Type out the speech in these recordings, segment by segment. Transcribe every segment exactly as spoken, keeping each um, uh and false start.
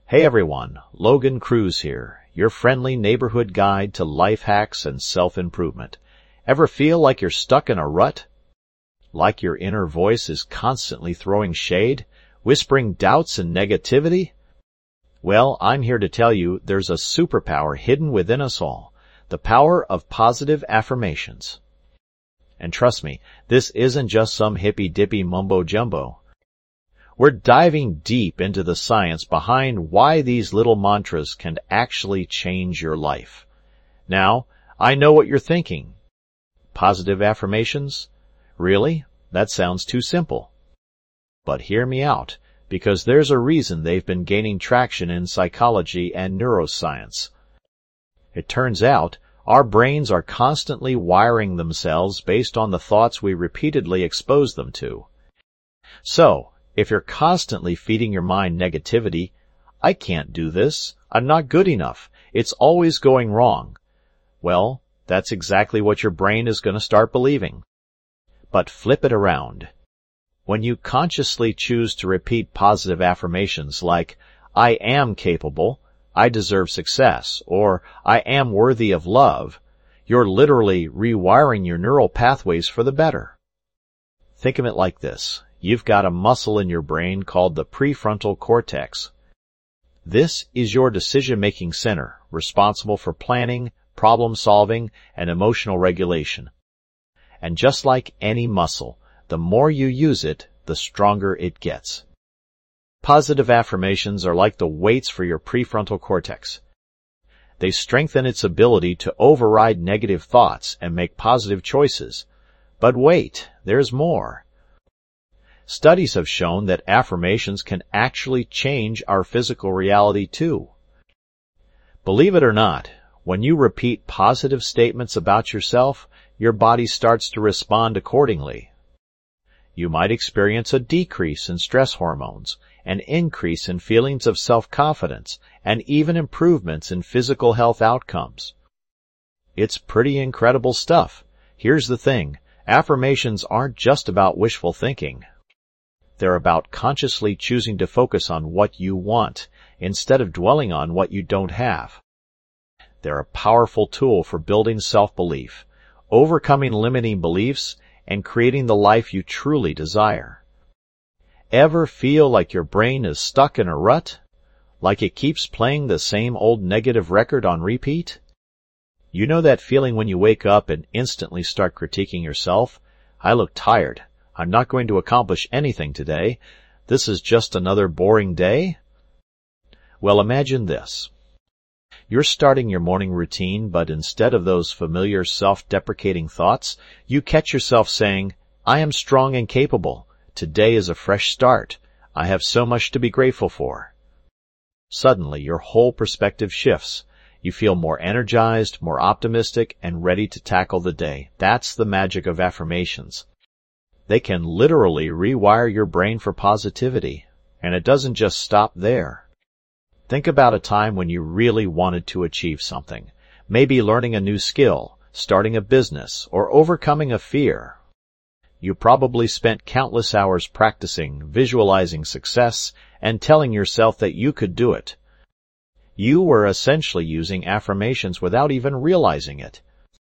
Hey everyone, Logan Cruz here, your friendly neighborhood guide to life hacks and self-improvement. Ever feel like you're stuck in a rut? Like your inner voice is constantly throwing shade, whispering doubts and negativity? Well, I'm here to tell you there's a superpower hidden within us all, the power of positive affirmations. And trust me, this isn't just some hippy-dippy mumbo-jumbo. We're diving deep into the science behind why these little mantras can actually change your life. Now, I know what you're thinking. Positive affirmations? Really? That sounds too simple. But hear me out, because there's a reason they've been gaining traction in psychology and neuroscience. It turns out, our brains are constantly wiring themselves based on the thoughts we repeatedly expose them to. So, if you're constantly feeding your mind negativity, I can't do this, I'm not good enough, it's always going wrong, well, that's exactly what your brain is going to start believing. But flip it around. When you consciously choose to repeat positive affirmations like, I am capable, I deserve success, or I am worthy of love, you're literally rewiring your neural pathways for the better. Think of it like this. You've got a muscle in your brain called the prefrontal cortex. This is your decision-making center, responsible for planning, problem-solving, and emotional regulation. And just like any muscle, the more you use it, the stronger it gets. Positive affirmations are like the weights for your prefrontal cortex. They strengthen its ability to override negative thoughts and make positive choices. But wait, there's more. Studies have shown that affirmations can actually change our physical reality too. Believe it or not, when you repeat positive statements about yourself, your body starts to respond accordingly. You might experience a decrease in stress hormones, an increase in feelings of self-confidence, and even improvements in physical health outcomes. It's pretty incredible stuff. Here's the thing, affirmations aren't just about wishful thinking. They're about consciously choosing to focus on what you want, instead of dwelling on what you don't have. They're a powerful tool for building self-belief, overcoming limiting beliefs, and creating the life you truly desire. Ever feel like your brain is stuck in a rut? Like it keeps playing the same old negative record on repeat? You know that feeling when you wake up and instantly start critiquing yourself? I look tired. I'm not going to accomplish anything today. This is just another boring day? Well, imagine this. You're starting your morning routine, but instead of those familiar self-deprecating thoughts, you catch yourself saying, I am strong and capable. Today is a fresh start. I have so much to be grateful for. Suddenly, your whole perspective shifts. You feel more energized, more optimistic, and ready to tackle the day. That's the magic of affirmations. They can literally rewire your brain for positivity, and it doesn't just stop there. Think about a time when you really wanted to achieve something, maybe learning a new skill, starting a business, or overcoming a fear. You probably spent countless hours practicing, visualizing success, and telling yourself that you could do it. You were essentially using affirmations without even realizing it.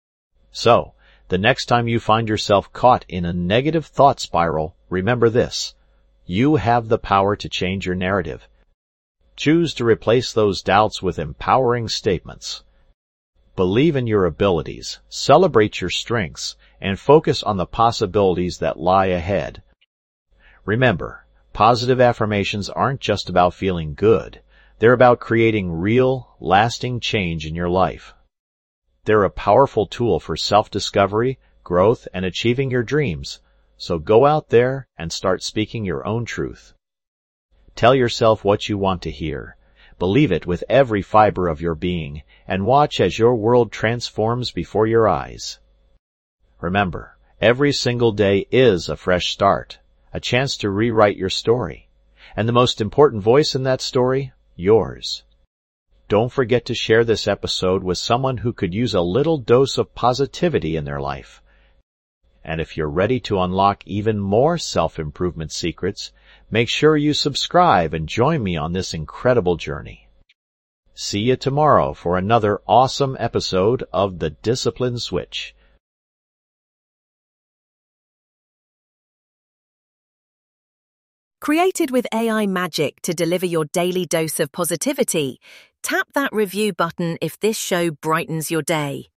So, the next time you find yourself caught in a negative thought spiral, remember this. You have the power to change your narrative. Choose to replace those doubts with empowering statements. Believe in your abilities, celebrate your strengths, and focus on the possibilities that lie ahead. Remember, positive affirmations aren't just about feeling good. They're about creating real, lasting change in your life. They're a powerful tool for self-discovery, growth, and achieving your dreams. So go out there and start speaking your own truth. Tell yourself what you want to hear. Believe it with every fiber of your being, and watch as your world transforms before your eyes. Remember, every single day is a fresh start, a chance to rewrite your story. And the most important voice in that story, yours. Don't forget to share this episode with someone who could use a little dose of positivity in their life. And if you're ready to unlock even more self-improvement secrets, make sure you subscribe and join me on this incredible journey. See you tomorrow for another awesome episode of The Discipline Switch. Created with A I magic to deliver your daily dose of positivity, tap that review button if this show brightens your day.